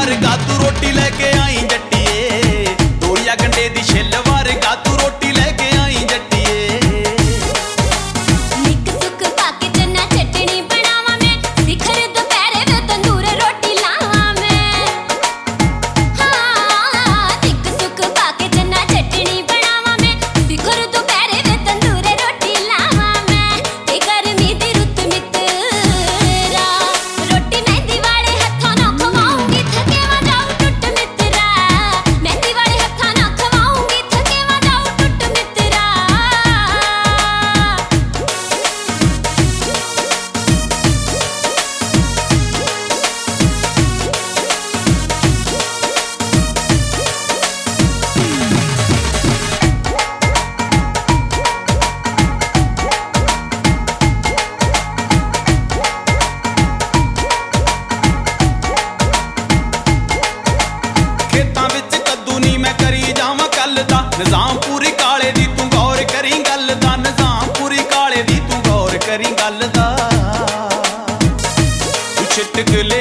वर्गा तू रोटी लेके आई जट्टिए, तोड़िया गंडे दी छिल वर्गा तू रोटी लेके आई जट्टिए। निक सुक पाके चना चटनी बनावा मैं, शिखर दोपहरे वे तंदूर रोटी लावा मैं। हाँ निक सुक पाके चना चटनी बनावा मैं, शिखर दोपहरे वे तंदूर रोटी लावा मैं। ते गर्मी दी रुत मित्रा, रोटी मेहंदी वाले हत्थों ना खवाऊंगी, थकेवा जाऊं टुट मित्रा। मेहंदी वाले हत्थों ना खवाऊंगी, थकेवा जाऊं टुट मित्रा। खेतां विच कद्दू नी मैं करी जावां कल दा, निजाम पूरी काले दी तू गौर करी गल दा, निजाम पूरी काले दी तू गौर करी गल दा। तू छिटक ले